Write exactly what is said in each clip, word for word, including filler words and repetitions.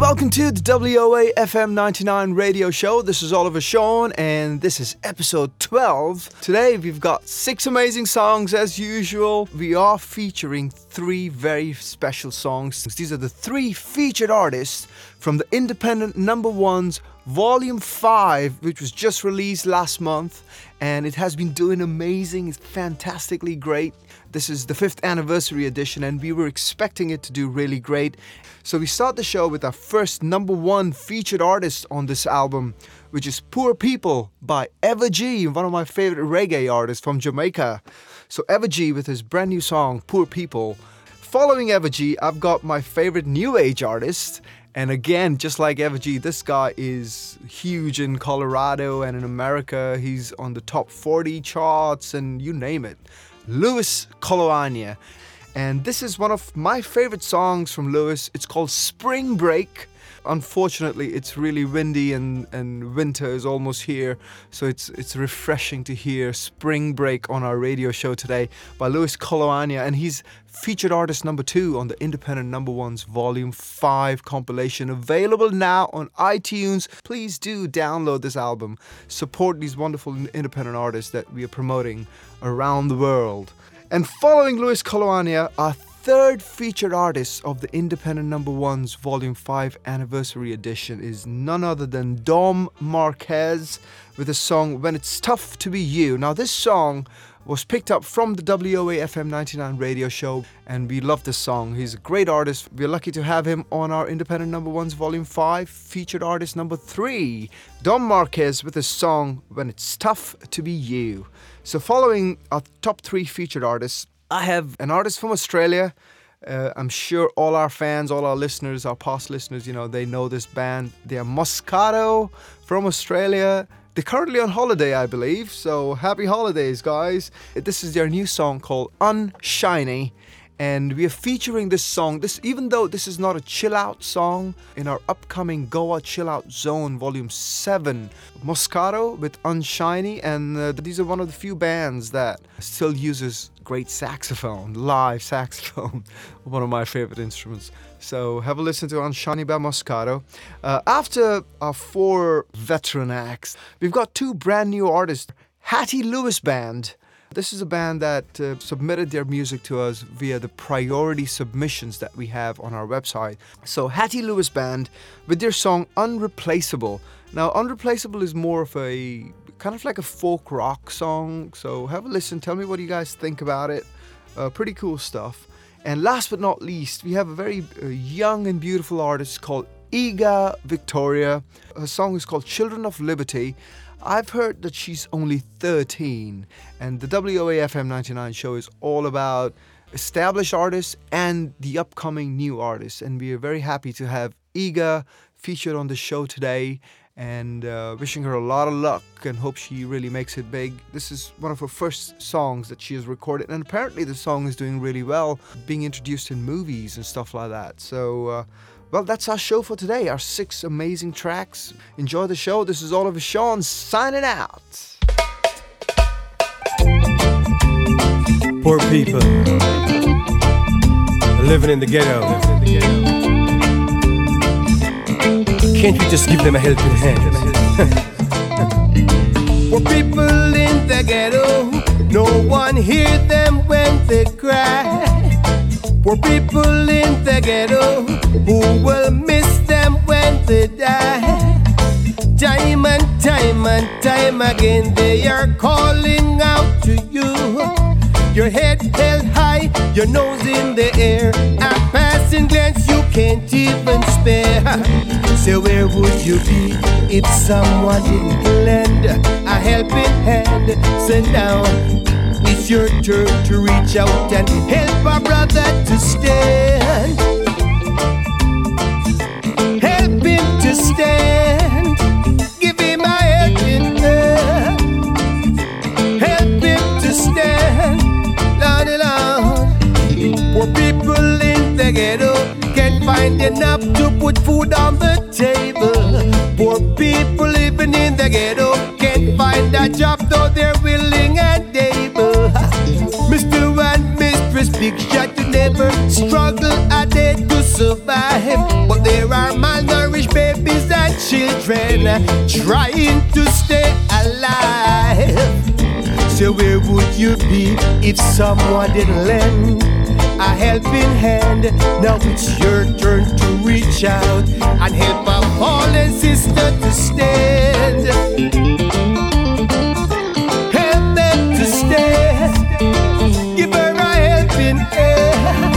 welcome to the W O A F M ninety-nine radio show. This is Oliver Sean, and this is episode twelve. Today we've got six amazing songs as usual. We are featuring three very special songs. These are the three featured artists from the Independent Number Ones Volume five, which was just released last month, and it has been doing amazing. It's fantastically great. This is the fifth anniversary edition, and we were expecting it to do really great. So we start the show with our first number one featured artist on this album, which is Poor People by Eva G, one of my favorite reggae artists from Jamaica. So Eva G with his brand new song, Poor People. Following Eva G, I've got my favorite new age artist. And again, just like Eva G, this guy is huge in Colorado and in America. He's on the top forty charts and you name it. Luis Coloania. And this is one of my favorite songs from Luis. It's called Spring Break. Unfortunately, it's really windy and, and winter is almost here. So it's it's refreshing to hear Spring Break on our radio show today by Luis Coloania. And he's featured artist number two on the Independent Number Ones Volume five compilation, available now on iTunes. Please do download this album. Support these wonderful independent artists that we are promoting around the world. And following Luis Coloania, our third featured artist of the Independent Number Ones Volume five Anniversary Edition is none other than Dom Marquez with the song When It's Tough to Be You. Now this song was picked up from the W O A F M ninety-nine radio show, and we love this song. He's a great artist. We're lucky to have him on our Independent Number Ones Volume five featured artist number three, Dom Marquez with his song When It's Tough to Be You. So following our top three featured artists, I have an artist from Australia. Uh, I'm sure all our fans, all our listeners, our past listeners, you know, they know this band. They are Moscato from Australia. They're currently on holiday, I believe. So happy holidays, guys. This is their new song called Unshiny. And we are featuring this song, this even though this is not a chill out song, in our upcoming Goa Chill Out Zone Volume seven. Moscato with Unshiny, and uh, these are one of the few bands that still uses great saxophone, live saxophone, one of my favorite instruments. So have a listen to Unshiny by Moscato. Uh, after our four veteran acts, we've got two brand new artists, Hattie Lewis Band. This is a band that uh, submitted their music to us via the priority submissions that we have on our website. So Hattie Lewis Band with their song Unreplaceable. Now Unreplaceable is more of a kind of like a folk rock song. So have a listen. Tell me what you guys think about it. Uh, pretty cool stuff. And last but not least, we have a very uh, young and beautiful artist called Iga Victoria. Her song is called Children of Liberty. I've heard that she's only thirteen, and the W O A F M ninety-nine show is all about established artists and the upcoming new artists, and we are very happy to have Iga featured on the show today, and uh, wishing her a lot of luck and hope she really makes it big. This is one of her first songs that she has recorded, and apparently the song is doing really well, being introduced in movies and stuff like that. So uh, well, that's our show for today, our six amazing tracks. Enjoy the show. This is Oliver Sean signing out. Poor people living in the ghetto. Can't we just give them a helping hand? Poor people in the ghetto, no one hear them when they cry. Poor people in the ghetto, who will miss them when they die? Time and time and time again they are calling out to you. Your head held high, your nose in the air, a passing glance you can't even spare. So where would you be if someone didn't lend a helping hand? Sit down. It's your turn to reach out and help a brother to stand. Help him to stand. Give him a helping hand. Help him to stand. Lordy Lord. Poor people in the ghetto can't find enough to put food on the table. Poor people living in the ghetto can't find a job though they're willing and able. Mister and Mistress Big Shot, you never struggle a day to survive. alive. But there are malnourished babies and children trying to stay alive. So where would you be if someone didn't lend a helping hand? Now it's your turn to reach out and help a fallen sister to stand. Help them to stand. Give her a helping hand.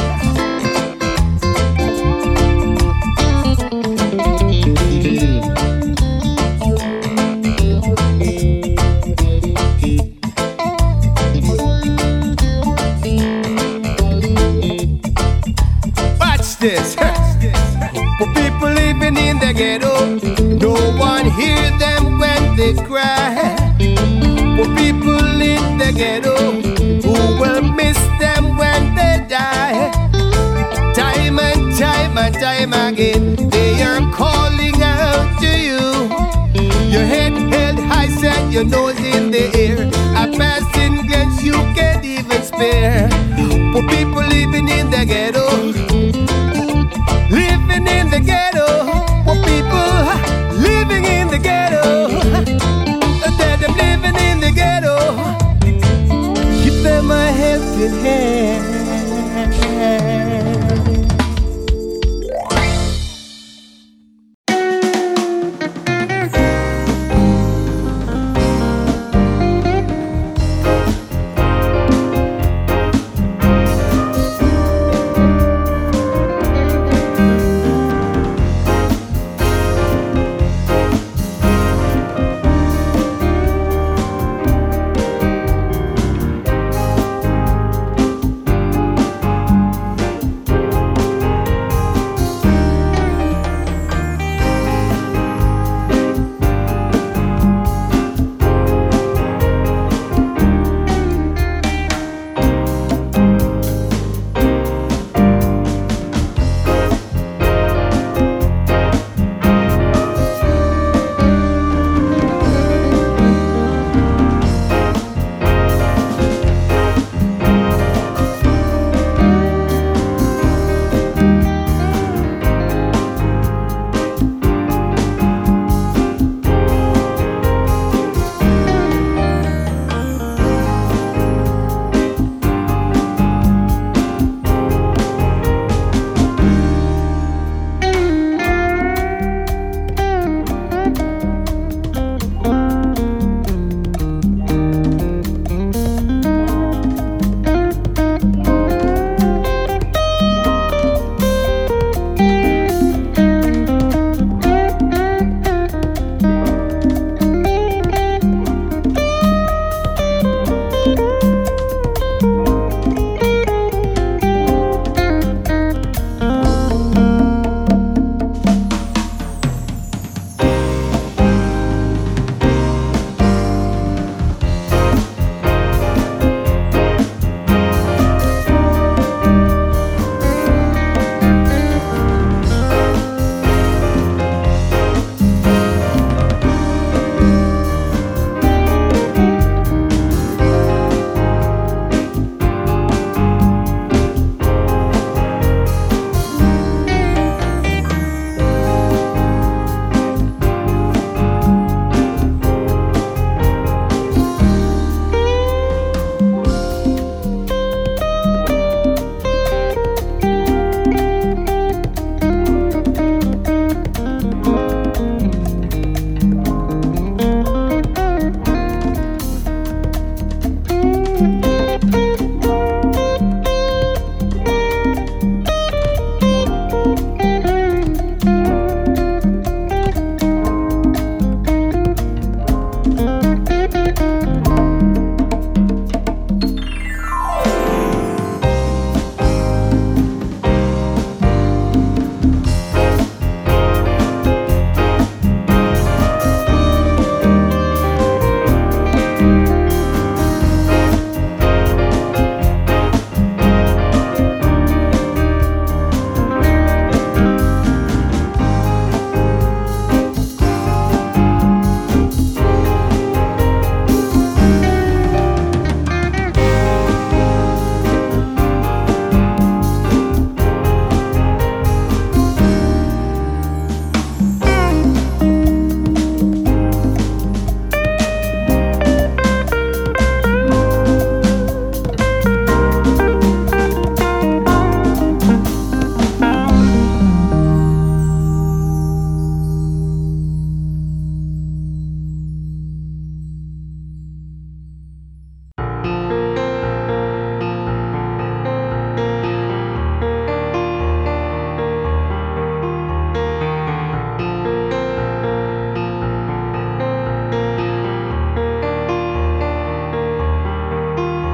This. For people living in the ghetto, no one hear them when they cry. For people in the ghetto, who will miss them when they die. Time and time and time again, they are calling out to you. Your head held high, set your nose in the air. A passing glance you can't even spare. For people living in the ghetto, living in the ghetto, for people living in the ghetto, that them living in the ghetto, give them a helping hand.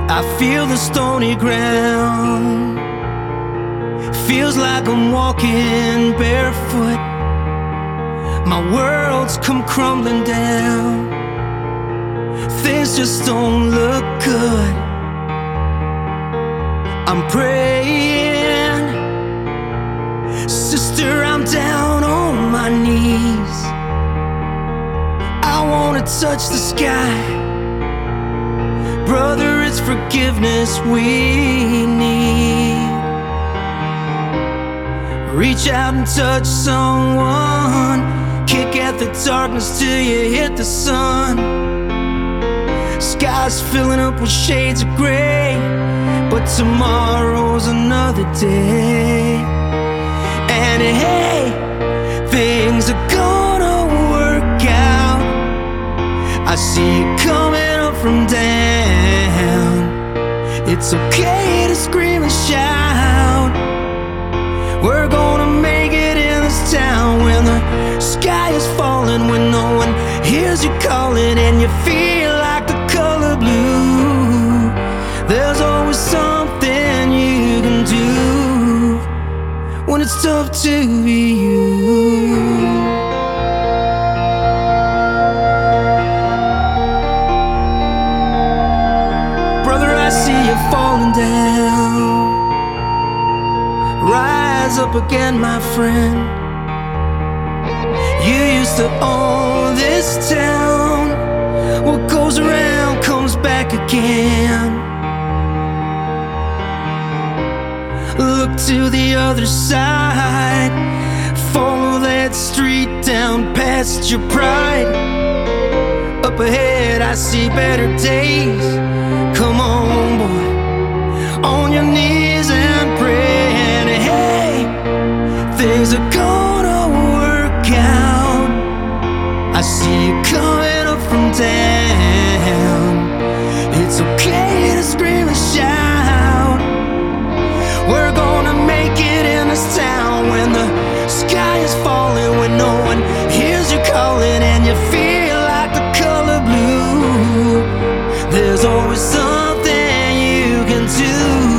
I feel the stony ground. Feels like I'm walking barefoot. My world's come crumbling down. Things just don't look good. I'm praying, sister, I'm down on my knees. I wanna touch the sky. Brother, it's forgiveness we need. Reach out and touch someone. Kick at the darkness till you hit the sun. Sky's filling up with shades of gray, but tomorrow's another day. And hey, things are gonna work out. I see you coming up from down. It's okay to scream and shout. We're gonna make it in this town when the sky is falling, when no one hears you calling and you feel like the color blue. There's always something you can do when it's tough to be you. Brother, I see you falling down. Rise up again, my friend. You used to own this town. What goes around comes back again. Look to the other side. Follow that street down past your pride. Up ahead I see better days. Come on, boy, on your knees and pray. And hey, things are gonna work out. I see you coming up from down. It's okay to scream and shout. We're gonna make it in this town when the sky is falling, when no one hears you calling and you feel like the color blue. There's always something you can do.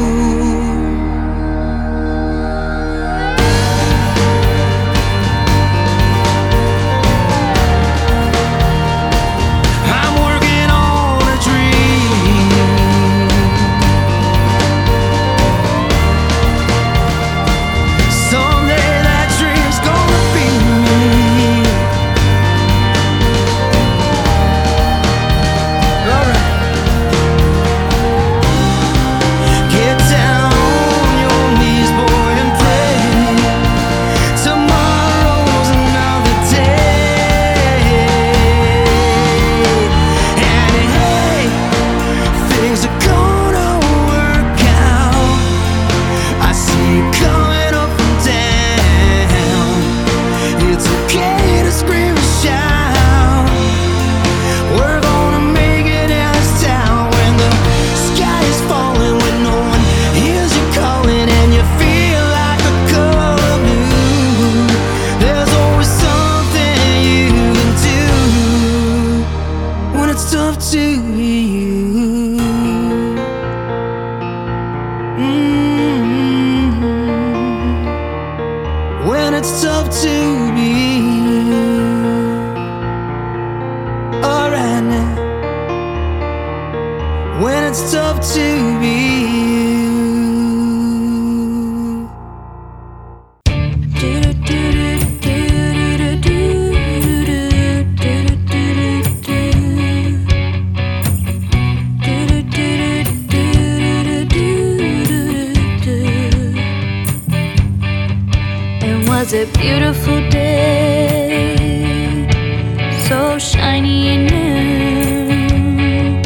was a beautiful day, so shiny and new.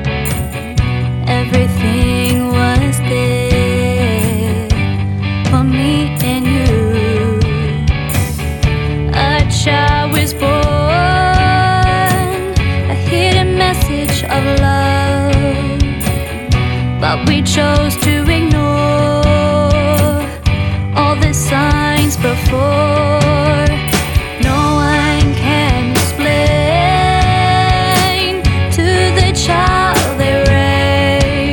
Everything was there for me and you. A child was born, a hidden message of love, but we chose to ignore all the signs before. No one can explain to the child they raised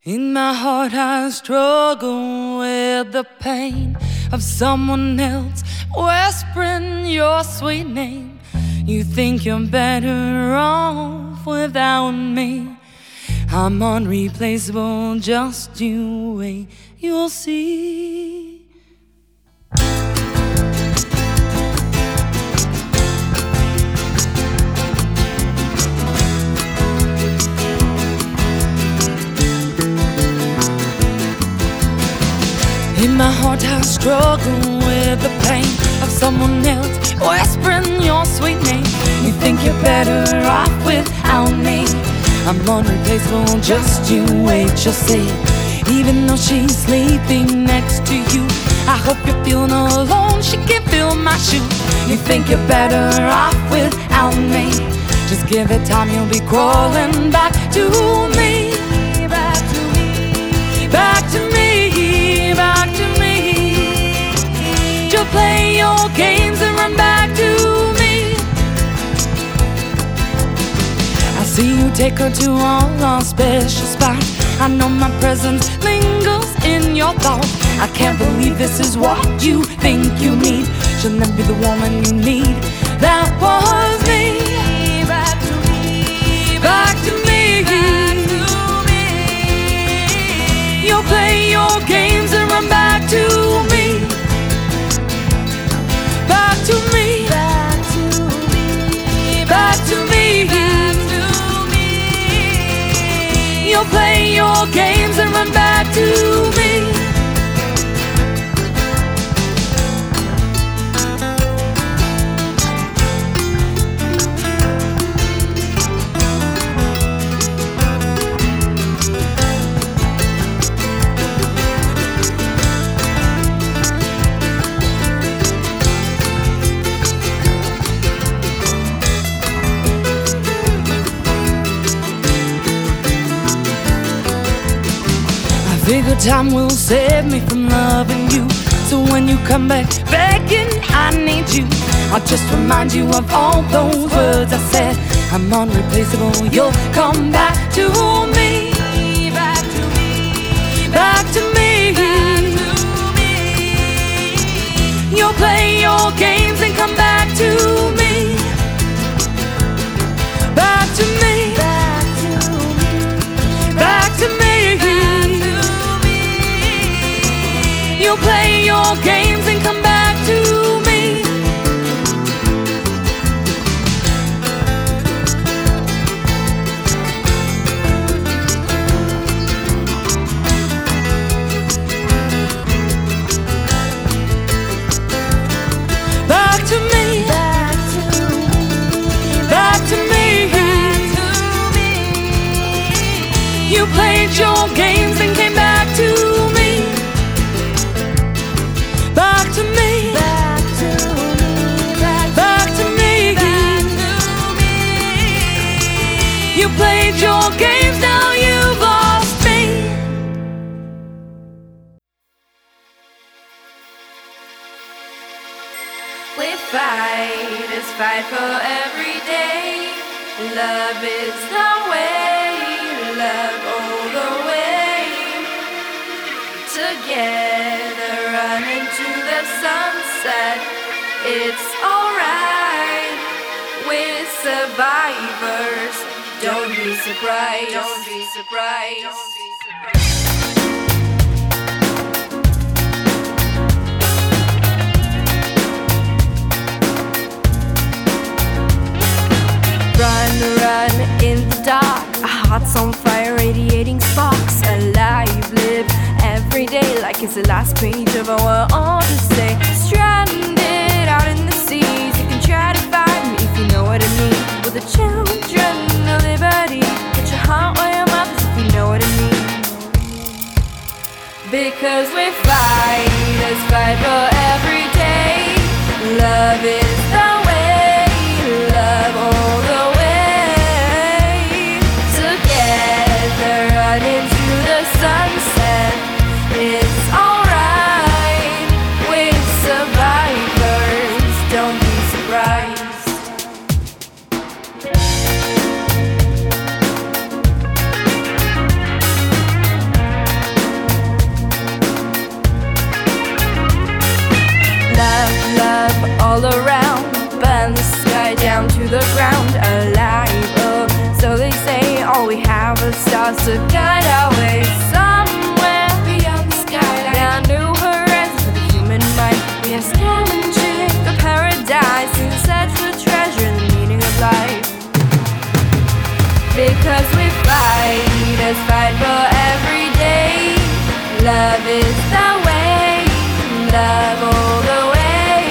In my heart I struggle with the pain of someone else whispering your sweet name. You think you're better off without me. I'm unreplaceable, just you wait, you'll see. In my heart I struggle with the pain of someone else whispering your sweet name. You think you're better off without me. I'm unreplaceable, just you wait, you'll see. Even though she's sleeping next to you, I hope you're feeling alone, she can feel my shoes. You think you're better off without me. Just give it time, you'll be crawling back to me. Back to me, back to me, back to me. You'll play your games and run back to me. I see you take her to all our special spots. I know my presence lingers in your thoughts. I can't believe this is what you think you need. She'll never be the woman you need. That was me. Back to me, back to me, back to me. You'll play your games and run back to me. Back to me, back to me, back to me, back to me. You'll play your games and run back to me. Figure time will save me from loving you. So when you come back begging, I need you, I'll just remind you of all those words I said. I'm unreplaceable, you'll come back to me. Back to me, back to me, back to me. You'll play your games and come back to me. Back to me, back to me, back to me. You'll play your games and come back to me. Back to me, back to me, back to me, back to me. You played your games and came back to me. Back to me, back to me, back, back to me, back to me. You played your games, now you've lost me. We fight, it's fight for every day. Love is the way, love all the way. Together running to the sunset. It's alright, we're survivors. Don't be surprised, don't be surprised, don't be surprised. Run, run in the dark, our hearts on fire, radiating sparks. Alive, live every day like it's the last page of our odyssey. Stranded out in the seas, you can try to find me if you know what I mean. We're the children of liberty. Put your heart where your mouth is if you know what I mean. Because we fight, let's fight for every day. Love is the way, love all the way. Together running to the sunset. It's alright, we're survivors. Don't be surprised. stars to guide our way somewhere beyond the skyline. There are new horizons for the human mind. We are scavenging the paradise in search for treasure and the meaning of life. Because we fight, let's fight for every day. Love is the way, love all the way.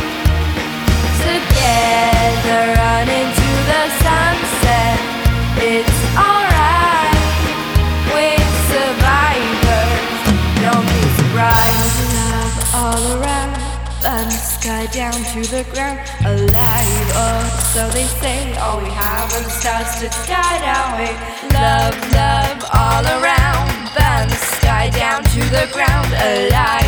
Together run into the sunset. It's alright, we're survivors. Don't be surprised. Love all around, burn the sky down to the ground. Alive, oh, so they say. All we have are the stars to guide our way. Love, love all around, burn the sky down to the ground. Alive.